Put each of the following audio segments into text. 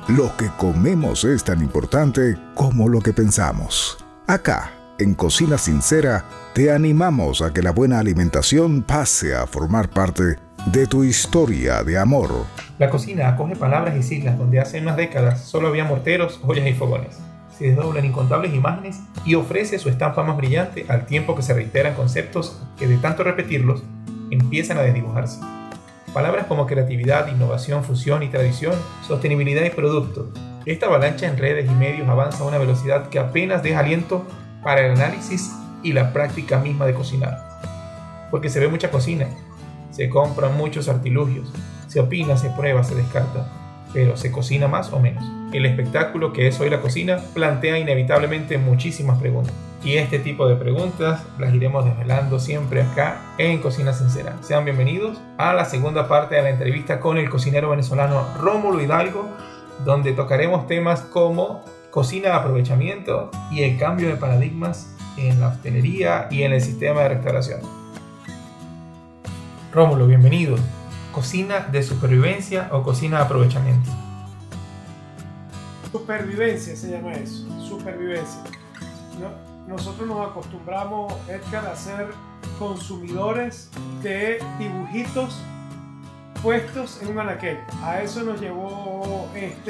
Lo que comemos es tan importante como lo que pensamos. Acá, en Cocina Sincera, te animamos a que la buena alimentación pase a formar parte de tu historia de amor. La cocina acoge palabras y siglas donde hace unas décadas solo había morteros, ollas y fogones. Se desdoblan incontables imágenes y ofrece su estampa más brillante al tiempo que se reiteran conceptos que de tanto repetirlos empiezan a desdibujarse. Palabras como creatividad, innovación, fusión y tradición, sostenibilidad y producto. Esta avalancha en redes y medios avanza a una velocidad que apenas deja aliento para el análisis y la práctica misma de cocinar. Porque se ve mucha cocina, se compran muchos artilugios, se opina, se prueba, se descarta, pero ¿se cocina más o menos? El espectáculo que es hoy la cocina plantea inevitablemente muchísimas preguntas. Y este tipo de preguntas las iremos desvelando siempre acá en Cocina Sincera. Sean bienvenidos a la segunda parte de la entrevista con el cocinero venezolano Rómulo Hidalgo, donde tocaremos temas como cocina de aprovechamiento y el cambio de paradigmas en la hostelería y en el sistema de restauración. Rómulo, bienvenido. ¿Cocina de supervivencia o cocina de aprovechamiento? Supervivencia se llama eso, supervivencia. Nosotros nos acostumbramos, Edgar, a ser consumidores de dibujitos puestos en un anaquel. A eso nos llevó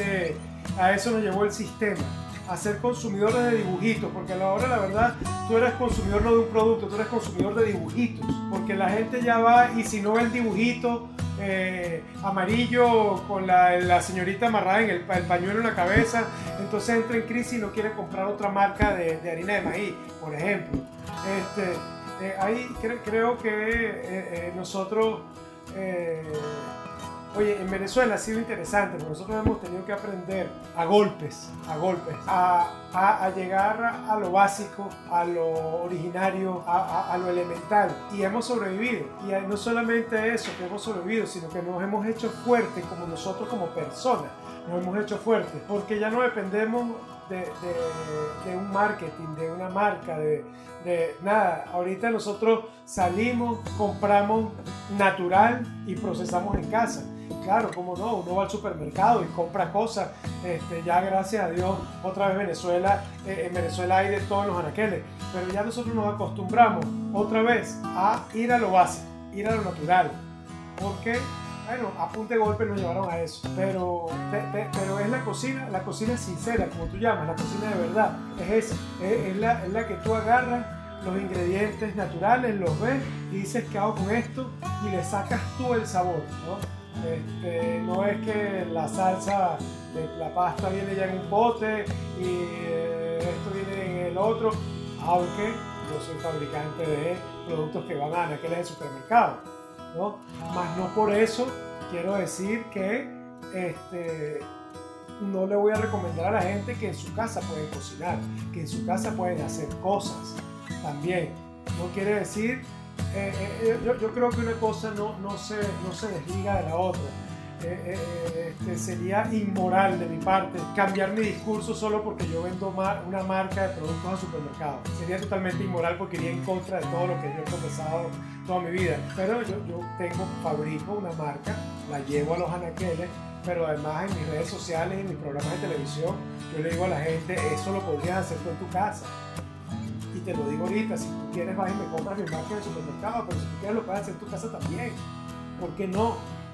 el sistema, a ser consumidores de dibujitos, porque a la hora, la verdad, tú eres consumidor no de un producto, tú eres consumidor de dibujitos, porque la gente ya va y si no ve el dibujito amarillo con la señorita amarrada en el pañuelo en la cabeza, entonces entra en crisis y no quiere comprar otra marca de harina de maíz, por ejemplo. Ahí creo que nosotros, en Venezuela ha sido interesante, porque nosotros hemos tenido que aprender a golpes, a llegar a lo básico, a lo originario, a lo elemental, y hemos sobrevivido. Y no solamente eso, que hemos sobrevivido, sino que nos hemos hecho fuertes como nosotros como personas, nos hemos hecho fuertes, porque ya no dependemos de un marketing, de una marca, de nada. Ahorita nosotros salimos, compramos natural y procesamos en casa. Claro, cómo no, uno va al supermercado y compra cosas. Ya gracias a Dios, otra vez en Venezuela hay de todos los anaqueles, pero ya nosotros nos acostumbramos otra vez a ir a lo básico, ir a lo natural, porque bueno, a punta de golpe nos llevaron a eso, pero es la cocina sincera, como tú llamas, la cocina de verdad, es esa, es la que tú agarras los ingredientes naturales, los ves y dices ¿qué hago con esto? Y le sacas tú el sabor, ¿no? No es que la salsa de la pasta viene ya en un pote y esto viene en el otro, aunque yo soy fabricante de productos que van a anaqueles de supermercado, ¿no? Más no por eso quiero decir que no le voy a recomendar a la gente que en su casa pueden cocinar, que en su casa pueden hacer cosas también. No quiere decir, yo creo que una cosa no se desliga de la otra. Sería inmoral de mi parte cambiar mi discurso solo porque yo vendo una marca de productos al supermercado. Sería totalmente inmoral porque iría en contra de todo lo que yo he profesado toda mi vida. Pero yo fabrico una marca, la llevo a los anaqueles, pero además en mis redes sociales y en mis programas de televisión yo le digo a la gente, eso lo podrías hacer tú en tu casa. Y te lo digo ahorita, si tú quieres vas y me compras mi marca de supermercado, pero si tú quieres lo puedes hacer en tu casa también. ¿Por qué no?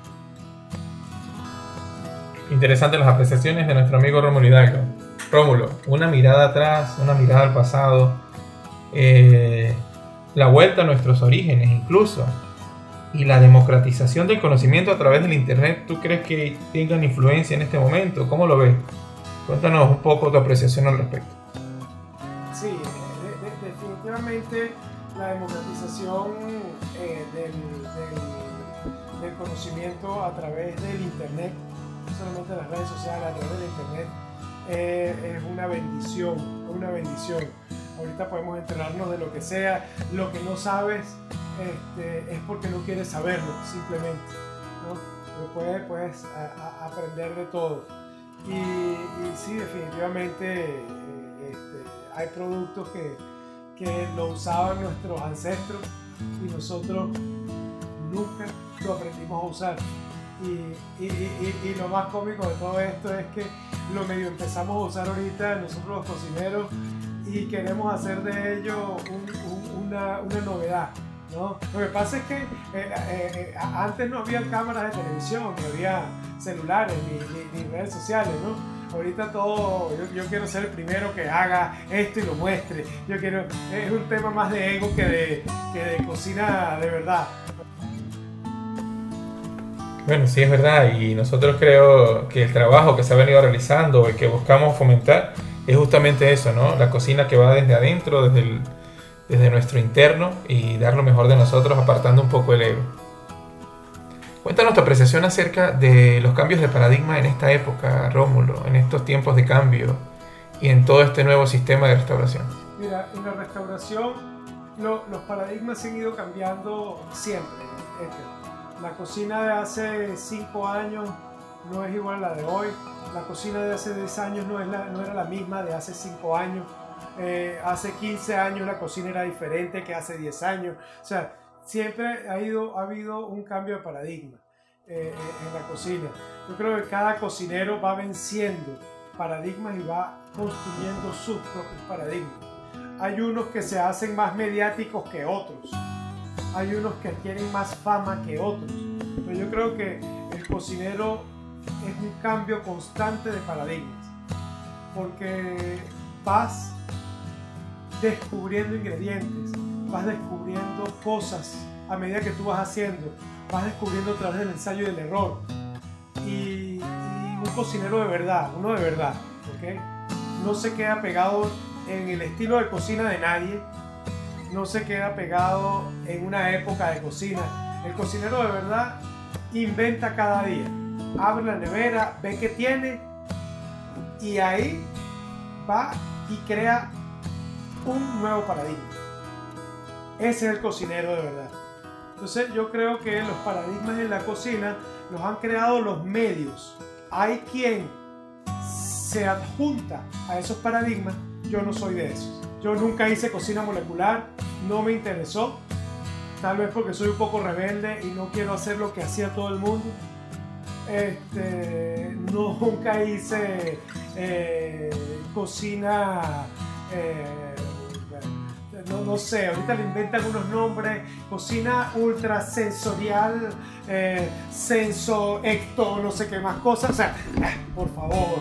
Interesantes las apreciaciones de nuestro amigo Rómulo Hidalgo. Rómulo, una mirada atrás, una mirada al pasado, la vuelta a nuestros orígenes incluso, y la democratización del conocimiento a través del internet, ¿tú crees que tengan influencia en este momento? ¿Cómo lo ves? Cuéntanos un poco tu apreciación al respecto. Sí, definitivamente la democratización del conocimiento a través del internet, no solamente las redes sociales, a través del internet, es una bendición. Ahorita podemos enterarnos de lo que sea, lo que no sabes es porque no quieres saberlo, simplemente, ¿no? Pero puedes aprender de todo. Y sí, definitivamente hay productos que lo usaban nuestros ancestros y nosotros nunca lo aprendimos a usar. Y lo más cómico de todo esto es que lo medio empezamos a usar ahorita nosotros los cocineros y queremos hacer de ello una novedad, ¿no? Lo que pasa es que antes no había cámaras de televisión, no había celulares ni redes sociales, ¿no? Ahorita todo, yo quiero ser el primero que haga esto y lo muestre. Es un tema más de ego que de cocina de verdad. Bueno, sí es verdad, y nosotros creo que el trabajo que se ha venido realizando y que buscamos fomentar es justamente eso, ¿no? La cocina que va desde adentro, desde nuestro interno, y dar lo mejor de nosotros apartando un poco el ego. Cuéntanos tu apreciación acerca de los cambios de paradigma en esta época, Rómulo, en estos tiempos de cambio y en todo este nuevo sistema de restauración. Mira, en la restauración los paradigmas han ido cambiando siempre. La cocina de hace 5 años no es igual a la de hoy. La cocina de hace 10 años no era la misma de hace 5 años. Hace 15 años la cocina era diferente que hace 10 años. O sea, siempre ha habido un cambio de paradigma en la cocina. Yo creo que cada cocinero va venciendo paradigmas y va construyendo sus propios paradigmas. Hay unos que se hacen más mediáticos que otros. Hay unos que tienen más fama que otros. Pero yo creo que el cocinero es un cambio constante de paradigmas. Porque vas descubriendo ingredientes, vas descubriendo cosas a medida que tú vas haciendo, vas descubriendo a través del ensayo y del error. Y un cocinero de verdad, uno de verdad, ¿okay? No se queda pegado en el estilo de cocina de nadie, no se queda pegado en una época de cocina. El cocinero de verdad inventa cada día, abre la nevera, ve qué tiene y ahí va y crea un nuevo paradigma. Ese es el cocinero de verdad. Entonces yo creo que los paradigmas en la cocina los han creado los medios. Hay quien se adjunta a esos paradigmas. Yo no soy de esos. Yo nunca hice cocina molecular, no me interesó. Tal vez porque soy un poco rebelde y no quiero hacer lo que hacía todo el mundo. Nunca hice cocina... No sé, ahorita le inventan unos nombres, cocina ultrasensorial, senso-ecto, no sé qué más cosas. O sea, por favor.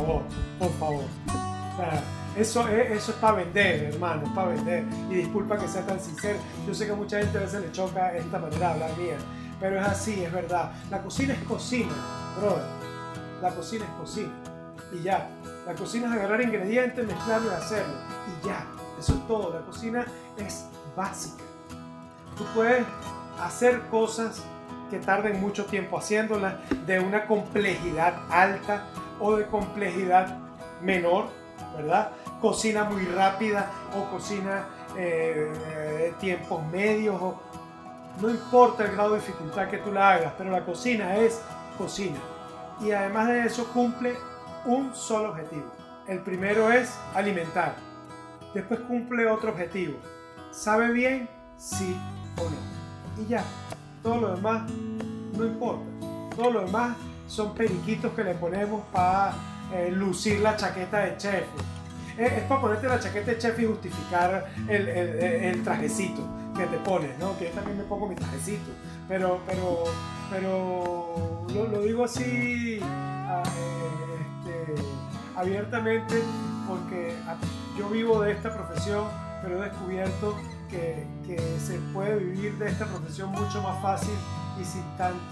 O sea, eso es para vender, hermano, es para vender. Y disculpa que sea tan sincero, yo sé que a mucha gente a veces le choca esta manera de hablar mía, pero es así, es verdad. La cocina es cocina, brother. La cocina es cocina. Y ya. La cocina es agarrar ingredientes, mezclarlo y hacerlo. Y ya. Eso es todo. La cocina es básica. Tú puedes hacer cosas que tarden mucho tiempo haciéndolas, de una complejidad alta o de complejidad menor, ¿verdad? Cocina muy rápida o cocina tiempos medios. No importa el grado de dificultad que tú la hagas, pero la cocina es cocina. Y además de eso cumple un solo objetivo. El primero es alimentar. Después cumple otro objetivo. ¿Sabe bien? Sí o no. Y ya. Todo lo demás no importa. Todo lo demás son periquitos que le ponemos para lucir la chaqueta de chef. Es para ponerte la chaqueta de chef y justificar el trajecito que te pones, ¿no? Que yo también me pongo mi trajecito. Pero lo digo así abiertamente porque yo vivo de esta profesión, pero he descubierto que se puede vivir de esta profesión mucho más fácil y sin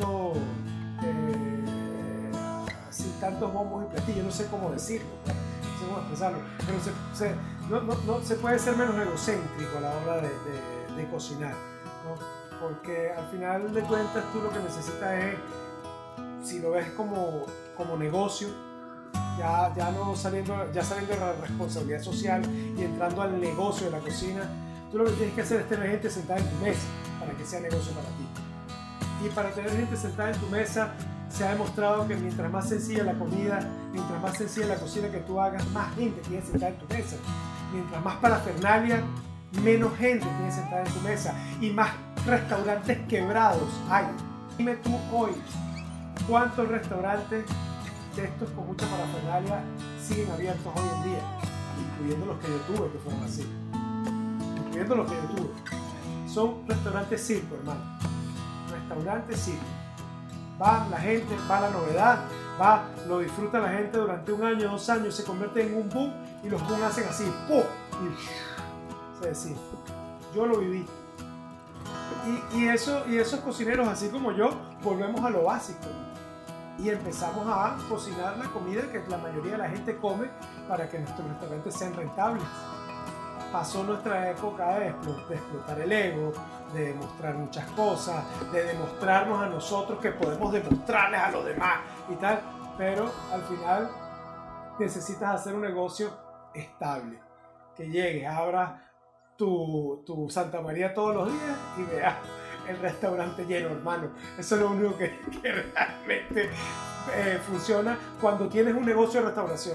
tantos bombos y platillos. No sé cómo decirlo, no sé cómo expresarlo, pero se puede ser menos egocéntrico a la hora de cocinar, ¿no? Porque al final de cuentas tú lo que necesitas es, si lo ves como negocio, ya saliendo de la responsabilidad social y entrando al negocio de la cocina, tú lo que tienes que hacer es tener gente sentada en tu mesa para que sea negocio para ti. Y para tener gente sentada en tu mesa se ha demostrado que mientras más sencilla la comida, mientras más sencilla la cocina que tú hagas, más gente tiene sentada en tu mesa. Mientras más parafernalia, menos gente tiene sentada en tu mesa y más restaurantes quebrados hay. Dime tú hoy ¿cuántos restaurantes de estos con mucha parafernalia siguen abiertos hoy en día? Incluyendo los que yo tuve, que fueron así. Incluyendo los que yo tuve. Son restaurantes circo, hermano. Restaurantes circo. Va la gente, va la novedad, lo disfruta la gente durante 1 año, 2 años, se convierte en un boom y los boom hacen así, ¡pum! Y se decide. Yo lo viví. Y esos cocineros, así como yo, volvemos a lo básico y empezamos a cocinar la comida que la mayoría de la gente come para que nuestros restaurantes sean rentables. Pasó nuestra época de explotar el ego, de demostrar muchas cosas, de demostrarnos a nosotros que podemos demostrarles a los demás y tal, pero al final necesitas hacer un negocio estable, que llegue, abras tu Santa María todos los días y veas el restaurante lleno, hermano. Eso es lo único que realmente funciona cuando tienes un negocio de restauración.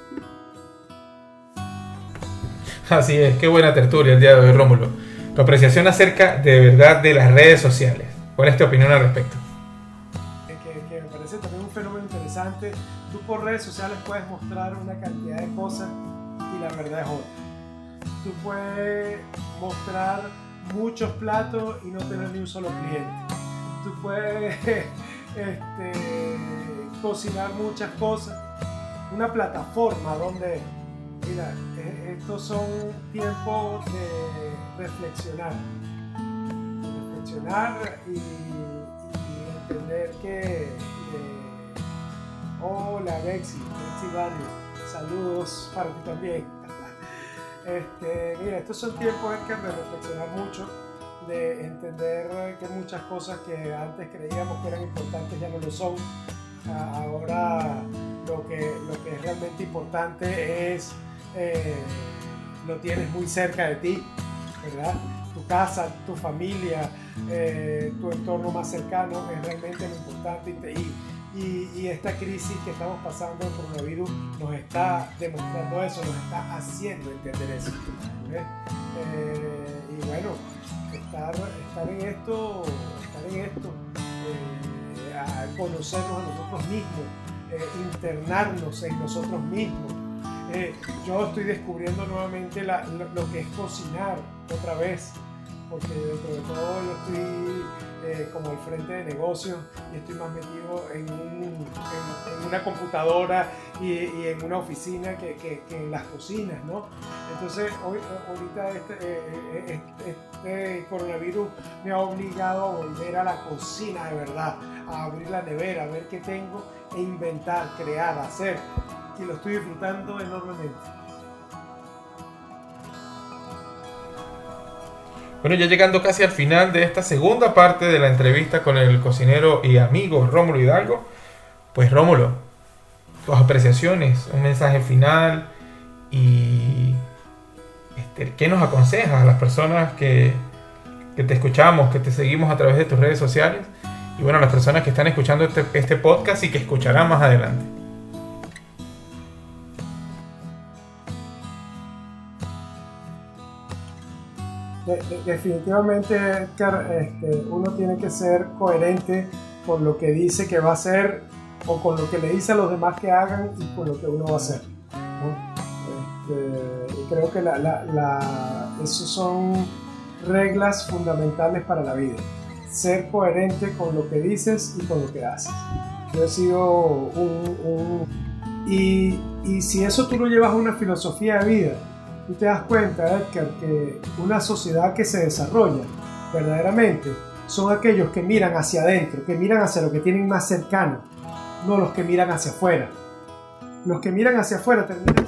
Así es, qué buena tertulia el día de hoy, Rómulo. Tu apreciación acerca de verdad de las redes sociales. ¿Cuál es tu opinión al respecto? Que me parece también un fenómeno interesante. Tú por redes sociales puedes mostrar una cantidad de cosas y la verdad es otra. Tú puedes mostrar muchos platos y no tener ni un solo cliente. Tú puedes cocinar muchas cosas. Una plataforma donde, mira, estos son tiempos de reflexionar y entender que hola Bexi Barrio, saludos para ti también. Mira, estos son tiempos en que de reflexionar mucho, de entender que muchas cosas que antes creíamos que eran importantes ya no lo son. Ahora lo que es realmente importante es lo tienes muy cerca de ti, ¿verdad? Tu casa, tu familia, tu entorno más cercano es realmente lo importante y esta crisis que estamos pasando del coronavirus nos está demostrando eso, nos está haciendo entender eso. Y bueno, estar en esto, a conocernos a nosotros mismos, internarnos en nosotros mismos. Yo estoy descubriendo nuevamente lo que es cocinar otra vez, porque dentro de todo yo estoy como al frente de negocios y estoy más metido en una computadora y en una oficina que en las cocinas, ¿no? Entonces ahorita este coronavirus me ha obligado a volver a la cocina de verdad, a abrir la nevera, a ver qué tengo e inventar, crear, hacer, y lo estoy disfrutando enormemente. Bueno, ya llegando casi al final de esta segunda parte de la entrevista con el cocinero y amigo Rómulo Hidalgo, pues Rómulo, tus apreciaciones, un mensaje final y ¿qué nos aconsejas a las personas que te escuchamos, que te seguimos a través de tus redes sociales y bueno, a las personas que están escuchando este podcast y que escucharán más adelante? Definitivamente, Edgar, uno tiene que ser coherente con lo que dice que va a hacer o con lo que le dice a los demás que hagan y con lo que uno va a hacer, ¿no? Y creo que esos son reglas fundamentales para la vida. Ser coherente con lo que dices y con lo que haces. Yo he sido y si eso tú lo llevas a una filosofía de vida, tú te das cuenta, Edgar, que una sociedad que se desarrolla verdaderamente son aquellos que miran hacia adentro, que miran hacia lo que tienen más cercano, no los que miran hacia afuera. Los que miran hacia afuera terminan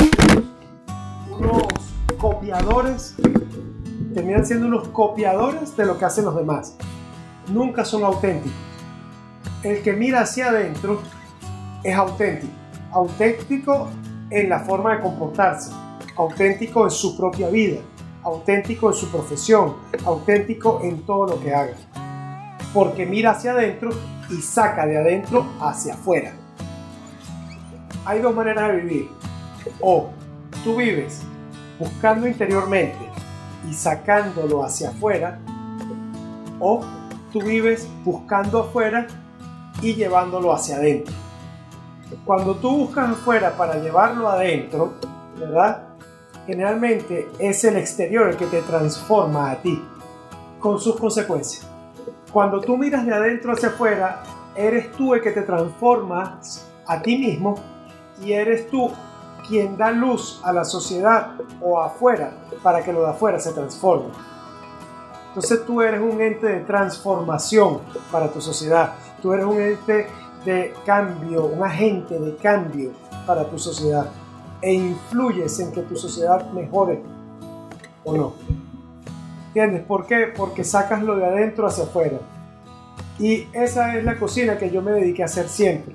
siendo unos copiadores de lo que hacen los demás. Nunca son auténticos. El que mira hacia adentro es auténtico. Auténtico en la forma de comportarse, auténtico en su propia vida, auténtico en su profesión, auténtico en todo lo que haga. Porque mira hacia adentro y saca de adentro hacia afuera. Hay dos maneras de vivir. O tú vives buscando interiormente y sacándolo hacia afuera, o tú vives buscando afuera y llevándolo hacia adentro. Cuando tú buscas afuera para llevarlo adentro, ¿verdad? Generalmente es el exterior el que te transforma a ti, con sus consecuencias. Cuando tú miras de adentro hacia afuera, eres tú el que te transformas a ti mismo y eres tú quien da luz a la sociedad o afuera para que lo de afuera se transforme. Entonces tú eres un ente de transformación para tu sociedad. Tú eres un ente de cambio, un agente de cambio para tu sociedad. E influyes en que tu sociedad mejore o no. ¿Entiendes? ¿Por qué? Porque sacas lo de adentro hacia afuera. Y esa es la cocina que yo me dediqué a hacer siempre.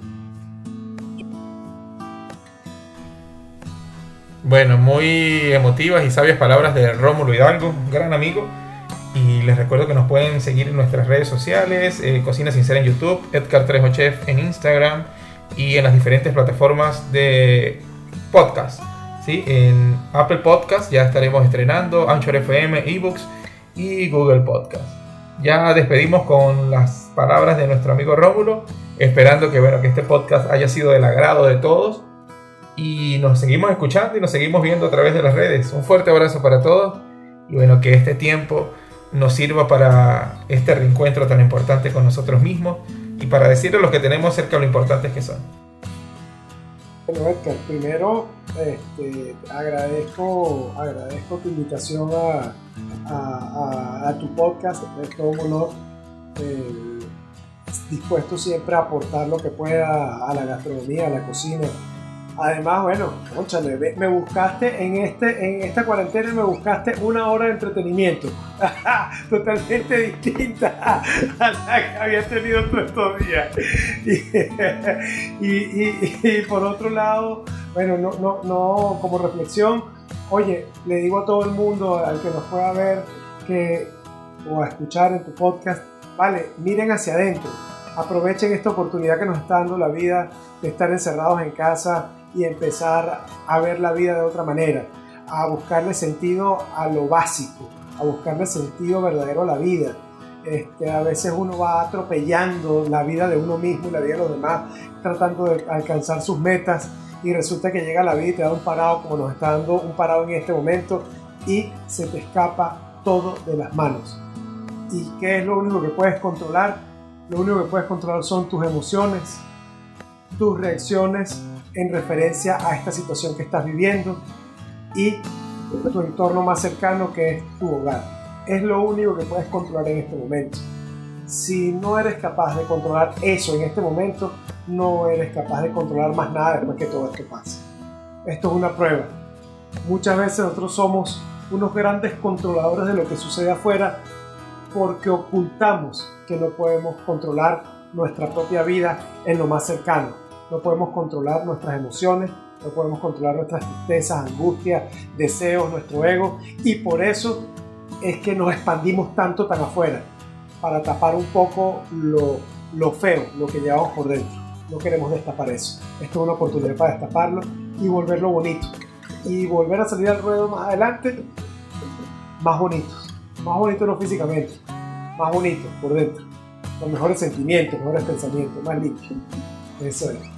Bueno, muy emotivas y sabias palabras de Rómulo Hidalgo, un gran amigo. Y les recuerdo que nos pueden seguir en nuestras redes sociales, Cocina Sincera en YouTube, Edgar Trejo Chef en Instagram y en las diferentes plataformas de podcast. ¿Sí? En Apple Podcast ya estaremos estrenando, Anchor FM, eBooks y Google Podcast. Ya despedimos con las palabras de nuestro amigo Rómulo, esperando que este podcast haya sido del agrado de todos. Y nos seguimos escuchando y nos seguimos viendo a través de las redes. Un fuerte abrazo para todos y que este tiempo nos sirva para este reencuentro tan importante con nosotros mismos y para decirle a los que tenemos cerca lo importantes que son. Bueno, Edgar, primero agradezco tu invitación a tu podcast. Es todo un honor, dispuesto siempre a aportar lo que pueda a la gastronomía, a la cocina. Además, cónchale, me buscaste en esta cuarentena, me buscaste una hora de entretenimiento totalmente distinta a la que había tenido todos estos días. Y por otro lado, no, como reflexión, oye, le digo a todo el mundo, al que nos pueda ver o a escuchar en tu podcast, vale, miren hacia adentro, aprovechen esta oportunidad que nos está dando la vida de estar encerrados en casa y empezar a ver la vida de otra manera, a buscarle sentido a lo básico, a buscarle sentido verdadero a la vida. A veces uno va atropellando la vida de uno mismo y la vida de los demás, tratando de alcanzar sus metas, y resulta que llega la vida y te da un parado, como nos está dando un parado en este momento, y se te escapa todo de las manos. ¿Y qué es lo único que puedes controlar? Lo único que puedes controlar son tus emociones, tus reacciones en referencia a esta situación que estás viviendo y tu entorno más cercano, que es tu hogar. Es lo único que puedes controlar en este momento. Si no eres capaz de controlar eso en este momento, no eres capaz de controlar más nada después que todo esto pase. Esto es una prueba. Muchas veces nosotros somos unos grandes controladores de lo que sucede afuera porque ocultamos que no podemos controlar nuestra propia vida en lo más cercano. No podemos controlar nuestras emociones, no podemos controlar nuestras tristezas, angustias, deseos, nuestro ego, y por eso es que nos expandimos tanto tan afuera, para tapar un poco lo feo, lo que llevamos por dentro. No queremos destapar eso. Esto es una oportunidad para destaparlo y volverlo bonito. Y volver a salir al ruedo más adelante, más bonitos no físicamente, más bonitos por dentro, con mejores sentimientos, mejores pensamientos, más limpios. Eso es.